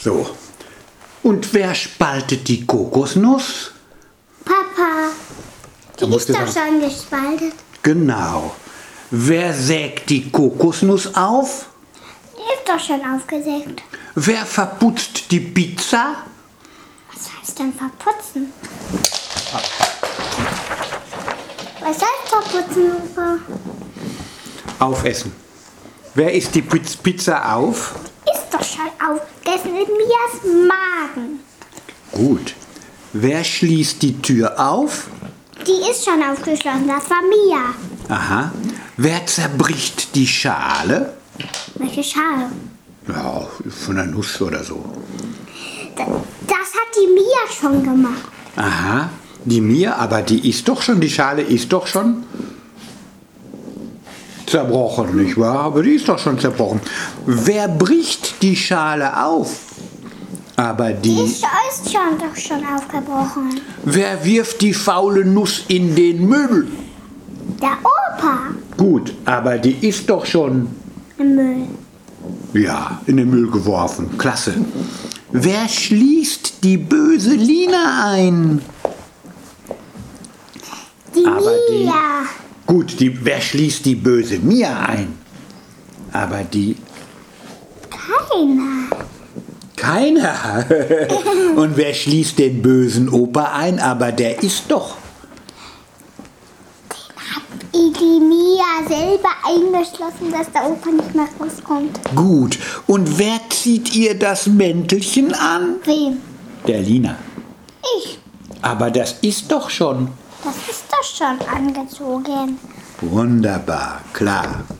So. Und wer spaltet die Kokosnuss? Papa. Da Die musst ist du doch dann- schon gespaltet. Genau. Wer sägt die Kokosnuss auf? Die ist doch schon aufgesägt. Wer verputzt die Pizza? Was heißt denn verputzen? Was heißt verputzen, Opa? Aufessen. Wer isst die Pizza auf? Ist doch schon aufgegessen in Mias Magen. Gut. Wer schließt die Tür auf? Die ist schon aufgeschlossen, das war Mia. Aha. Wer zerbricht die Schale? Welche Schale? Ja, von einer Nuss oder so. Das hat die Mia schon gemacht. Aha. Die Mia, aber die ist doch schon, die Schale ist doch schon zerbrochen, nicht wahr? Aber die ist doch schon zerbrochen. Wer bricht die Schale auf? Aber Die ist doch schon aufgebrochen. Wer wirft die faule Nuss in den Müll? Der Opa Gut, aber die ist doch schon, im Müll. ja, in den Müll geworfen. Klasse. Wer schließt die böse Lina ein? Die Aber die- Mia. Gut, wer schließt die böse Mia ein? Aber die Keiner. keiner. Und wer schließt den bösen Opa ein? Aber der ist doch. Die Mia selber eingeschlossen, dass der Opa nicht mehr rauskommt. Gut. Und wer zieht ihr das Mäntelchen an? Wem? Der Lina. Ich. Aber das ist doch schon. Das ist doch schon angezogen. Wunderbar, klar.